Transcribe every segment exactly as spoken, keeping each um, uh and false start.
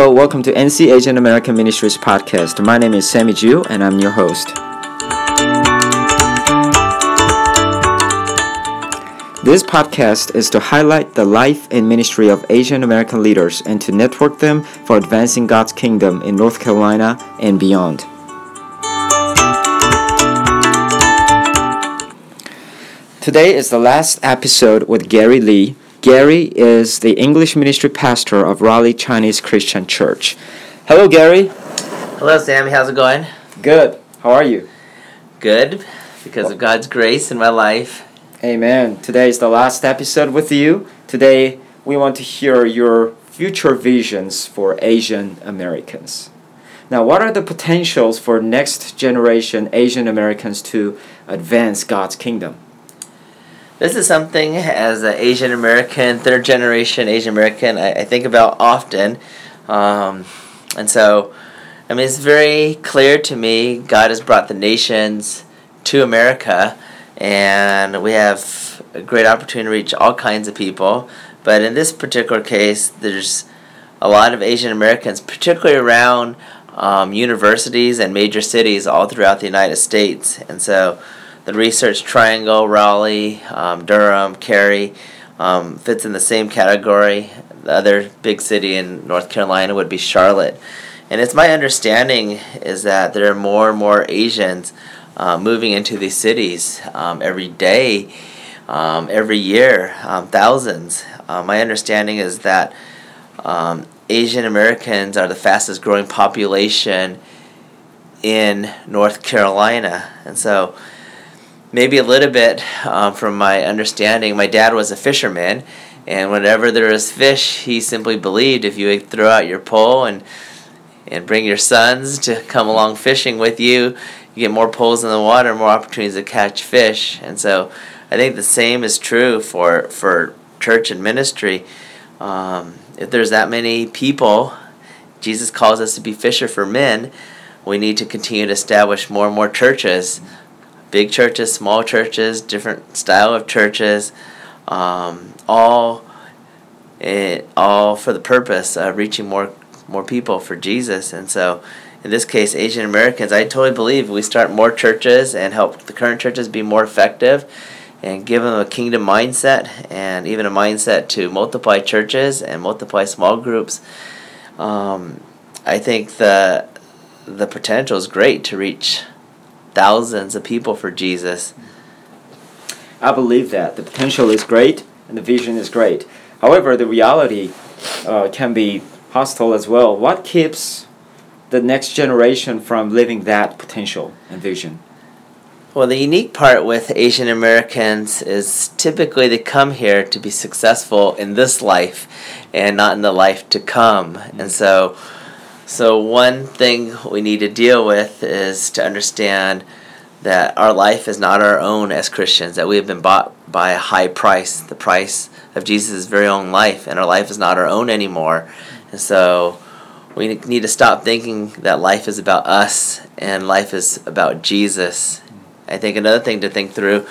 Hello, welcome to N C Asian American Ministries podcast. My name is Sammy Ju, and I'm your host. This podcast is to highlight the life and ministry of Asian American leaders and to network them for advancing God's kingdom in North Carolina and beyond. Today is the last episode with Gary Lee. Gary is the English ministry pastor of Raleigh Chinese Christian Church. Hello, Gary. Hello, Sammy. How's it going? Good. How are you? Good, because of God's grace in my life. Amen. Today is the last episode with you. Today, we want to hear your future visions for Asian Americans. Now, what are the potentials for next generation Asian Americans to advance God's kingdom? This is something, as an Asian American, third generation Asian American, I, I think about often. Um, and so, I mean, it's very clear to me God has brought the nations to America, and we have a great opportunity to reach all kinds of people. But in this particular case, there's a lot of Asian Americans, particularly around um, universities and major cities all throughout the United States. And so, the Research Triangle, Raleigh, um, Durham, Cary, um, fits in the same category. The other big city in North Carolina would be Charlotte. And it's my understanding is that there are more and more Asians uh, moving into these cities um, every day, um, every year, um, thousands. Uh, my understanding is that um, Asian Americans are the fastest growing population in North Carolina. And so, maybe a little bit um, from my understanding, my dad was a fisherman, and whenever there was fish, he simply believed if you throw out your pole and and bring your sons to come along fishing with you, you get more poles in the water, more opportunities to catch fish. And so I think the same is true for, for church and ministry. Um, if there's that many people, Jesus calls us to be fisher for men, we need to continue to establish more and more churches. Big churches, small churches, different style of churches, um, all it, all for the purpose of reaching more more people for Jesus. And so, in this case, Asian Americans, I totally believe we start more churches and help the current churches be more effective and give them a kingdom mindset and even a mindset to multiply churches and multiply small groups. Um, I think the the potential is great to reach thousands of people for Jesus. I believe that. The potential is great and the vision is great. However, the reality uh, can be hostile as well. What keeps the next generation from living that potential and vision? Well, the unique part with Asian Americans is typically they come here to be successful in this life and not in the life to come. Mm-hmm. And so So one thing we need to deal with is to understand that our life is not our own as Christians, that we have been bought by a high price, the price of Jesus' very own life, and our life is not our own anymore. And so we need to stop thinking that life is about us and life is about Jesus. I think another thing to think through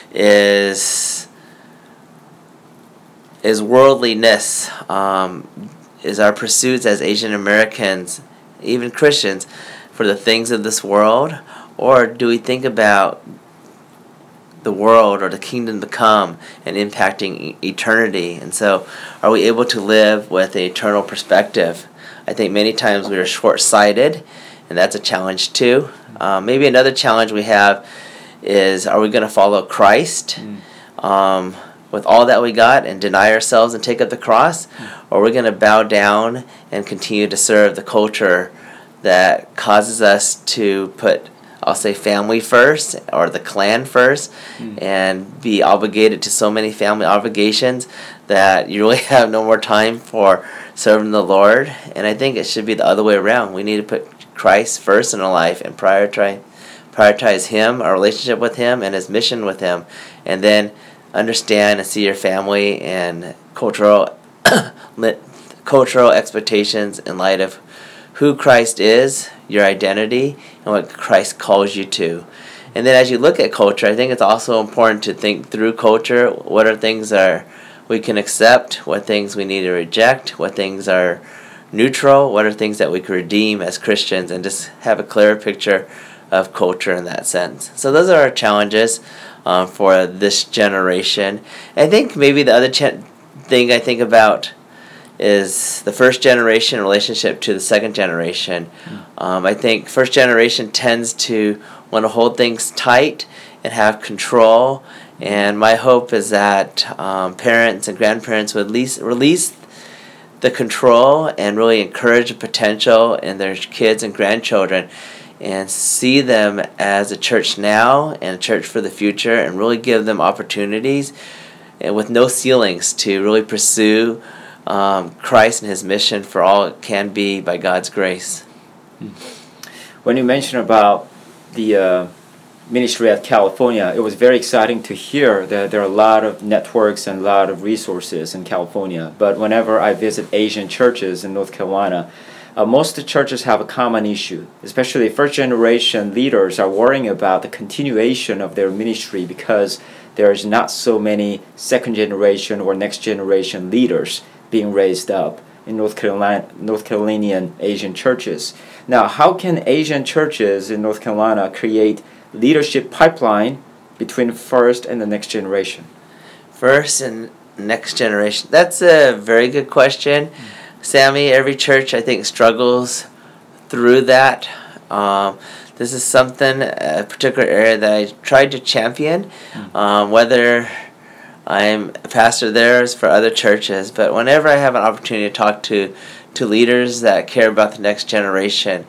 is, is worldliness. Um, is our pursuits as Asian Americans, even Christians, for the things of this world? Or do we think about the world or the kingdom to come and impacting e- eternity? And so are we able to live with an eternal perspective? I think many times we are short-sighted, and that's a challenge too. Um, maybe another challenge we have is, are we going to follow Christ? Mm. Um, with all that we got and deny ourselves and take up the cross, or we're going to bow down and continue to serve the culture that causes us to put, I'll say, family first or the clan first, mm. and be obligated to so many family obligations that you really have no more time for serving the Lord. And I think it should be the other way around. We need to put Christ first in our life and prioritize, prioritize Him, our relationship with Him, and His mission with Him, and then understand and see your family and cultural cultural expectations in light of who Christ is, your identity, and what Christ calls you to. And then as you look at culture, I think it's also important to think through culture. What are things are we can accept, what things we need to reject, what things are neutral, what are things that we could redeem as Christians, and just have a clearer picture of culture in that sense. So those are our challenges um, for this generation. I think maybe the other ch- thing I think about is the first generation relationship to the second generation. Mm. Um, I think first generation tends to want to hold things tight and have control, and my hope is that um, parents and grandparents would at least release the control and really encourage the potential in their kids and grandchildren and see them as a church now and a church for the future, and really give them opportunities and with no ceilings to really pursue um, Christ and his mission for all it can be by God's grace. When you mentioned about the uh, ministry at California, it was very exciting to hear that there are a lot of networks and a lot of resources in California. But whenever I visit Asian churches in North Carolina, uh, most of the churches have a common issue. Especially first generation leaders are worrying about the continuation of their ministry because there's not so many second generation or next generation leaders being raised up in North Carolina, North Carolinian Asian churches. Now, how can Asian churches in North Carolina create leadership pipeline between first and the next generation? First and next generation. That's a very good question, Sammy. Every church, I think, struggles through that. Um, this is something, a particular area that I tried to champion, um, whether I'm a pastor there as for other churches. But whenever I have an opportunity to talk to, to leaders that care about the next generation,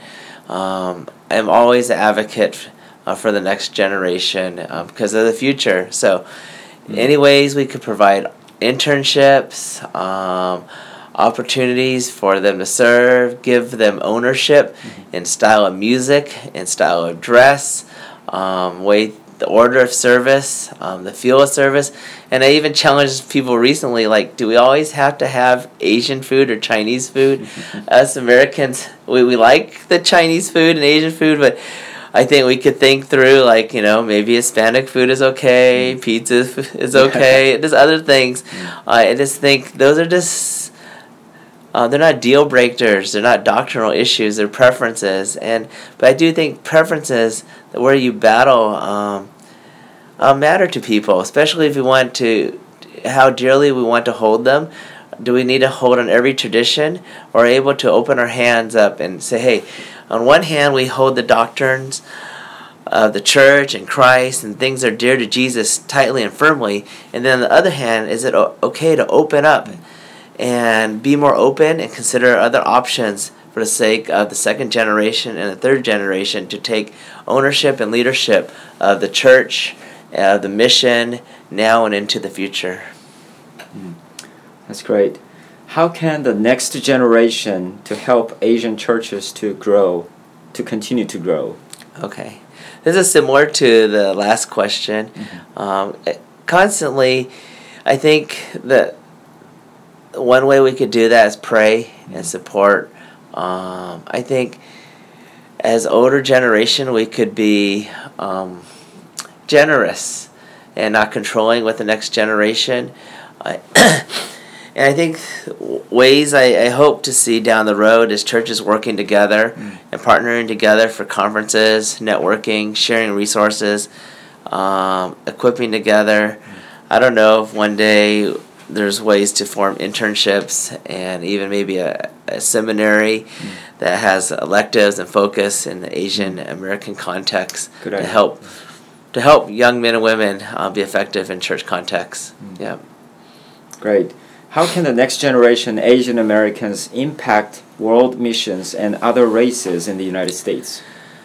um, I'm always an advocate uh, for the next generation uh, because of the future. So mm-hmm. any ways we could provide internships, um, opportunities for them to serve, give them ownership mm-hmm. in style of music, in style of dress, um, way the order of service, um, the feel of service. And I even challenged people recently, like, do we always have to have Asian food or Chinese food? Us Americans, we, we like the Chinese food and Asian food, but I think we could think through, like, you know, maybe Hispanic food is okay, pizza is okay, there's other things. Uh, I just think those are just, uh, they're not deal breakers, they're not doctrinal issues, they're preferences. And but I do think preferences, where you battle, um, uh, matter to people, especially if we want to, how dearly we want to hold them. Do we need to hold on every tradition, or able to open our hands up and say, hey, on one hand we hold the doctrines of the church and Christ and things that are dear to Jesus tightly and firmly, and then on the other hand, is it okay to open up and be more open and consider other options for the sake of the second generation and the third generation to take ownership and leadership of the church, of the mission, now and into the future. Mm. That's great. How can the next generation to help Asian churches to grow, to continue to grow? Okay. This is similar to the last question. Mm-hmm. Um, constantly, I think that one way we could do that is pray mm-hmm. and support. Um, I think as older generation, we could be um, generous and not controlling with the next generation. I And I think ways I, I hope to see down the road is churches working together mm. and partnering together for conferences, networking, sharing resources, um, equipping together. Mm. I don't know if one day there's ways to form internships and even maybe a, a seminary mm. that has electives and focus in the Asian American context Good to idea. help to help young men and women uh, be effective in church contexts. Mm. Yeah. Great. How can the next generation Asian Americans impact world missions and other races in the United States?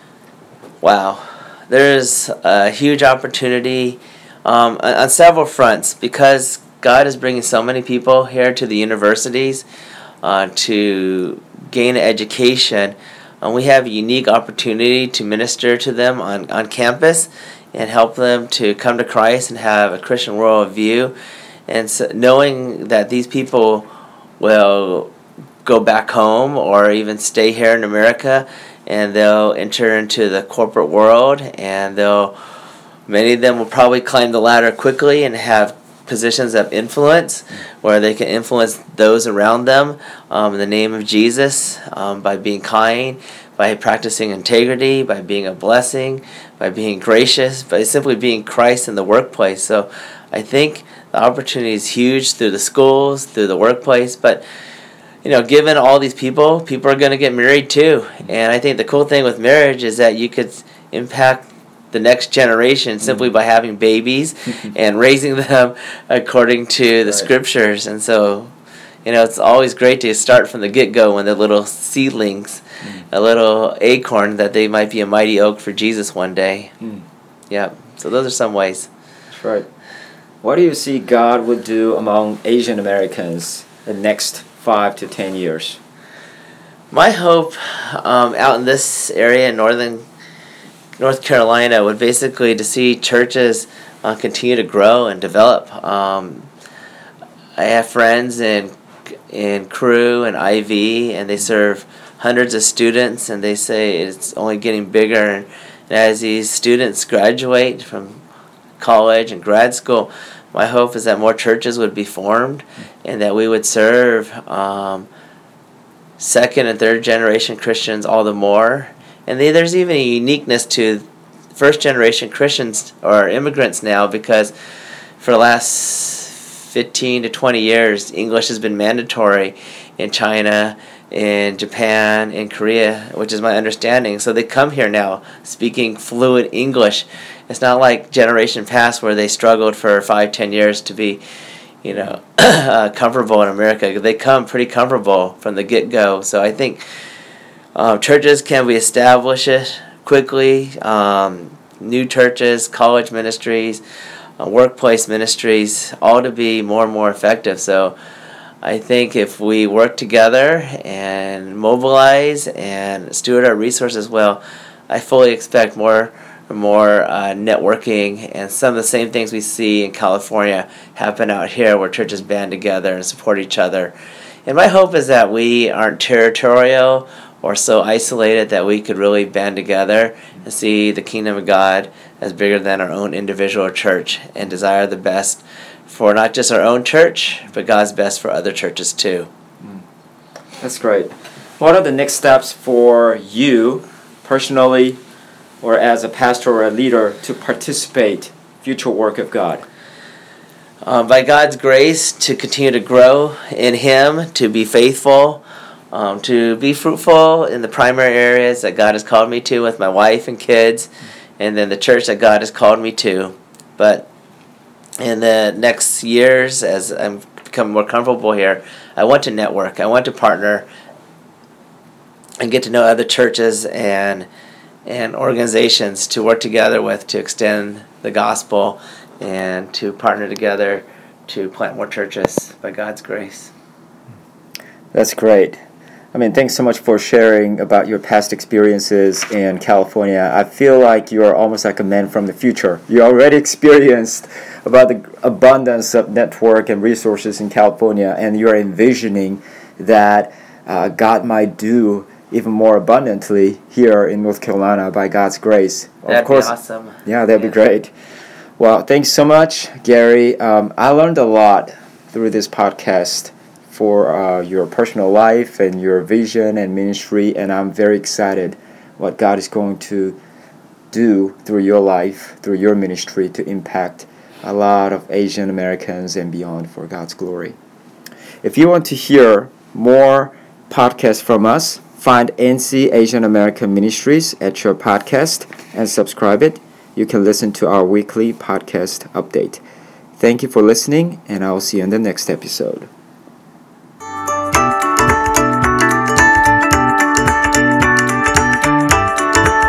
Wow. There's a huge opportunity um, on, on several fronts because God is bringing so many people here to the universities uh, to gain an education. Um, we have a unique opportunity to minister to them on, on campus and help them to come to Christ and have a Christian worldview. And so knowing that these people will go back home or even stay here in America, and they'll enter into the corporate world, and they'll many of them will probably climb the ladder quickly and have positions of influence, where they can influence those around them um, in the name of Jesus, um, by being kind, by practicing integrity, by being a blessing, by being gracious, by simply being Christ in the workplace. So I think the opportunity is huge through the schools, through the workplace, but you know, given all these people, people are going to get married too. And I think the cool thing with marriage is that you could impact the next generation simply by having babies and raising them according to the right. scriptures. And so, you know, it's always great to start from the get-go when they're little seedlings, mm. a little acorn, that they might be a mighty oak for Jesus one day. Mm. Yeah, so those are some ways. That's right. What do you see God would do among Asian Americans in the next five to ten years? My hope um, out in this area in northern North Carolina would basically to see churches uh, continue to grow and develop. Um, I have friends in in Cru and I V, and they serve hundreds of students, and they say it's only getting bigger. And, and as these students graduate from college and grad school, my hope is that more churches would be formed, and that we would serve um, second and third generation Christians all the more. And they, there's even a uniqueness to first generation Christians or immigrants now, because for the last fifteen to twenty years, English has been mandatory in China, in Japan, in Korea, which is my understanding. So they come here now speaking fluent English. It's not like generation past where they struggled for five, ten years to be, you know, uh, comfortable in America. They come pretty comfortable from the get-go. So I think uh, churches can be established quickly. Um, new churches, college ministries, uh, workplace ministries, all to be more and more effective. So I think if we work together and mobilize and steward our resources well, I fully expect more more uh, networking, and some of the same things we see in California happen out here, where churches band together and support each other. And my hope is that we aren't territorial or so isolated that we could really band together and see the kingdom of God as bigger than our own individual church, and desire the best for not just our own church, but God's best for other churches too. That's great. What are the next steps for you personally, or as a pastor or a leader, to participate future work of God? Um, by God's grace, to continue to grow in Him, to be faithful, um, to be fruitful in the primary areas that God has called me to with my wife and kids, and then the church that God has called me to. But in the next years, as I'm becoming more comfortable here, I want to network. I want to partner and get to know other churches and and organizations to work together with, to extend the gospel and to partner together to plant more churches by God's grace. That's great. I mean, thanks so much for sharing about your past experiences in California. I feel like you're almost like a man from the future. You already experienced about the abundance of network and resources in California, and you're envisioning that uh, God might do even more abundantly here in North Carolina by God's grace. That'd of course, be awesome. Yeah, that'd yeah. be great. Well, thanks so much, Gary. Um, I learned a lot through this podcast for uh, your personal life and your vision and ministry, and I'm very excited what God is going to do through your life, through your ministry, to impact a lot of Asian Americans and beyond for God's glory. If you want to hear more podcasts from us, find N C Asian American Ministries at your podcast and subscribe it. You can listen to our weekly podcast update. Thank you for listening, and I will see you in the next episode.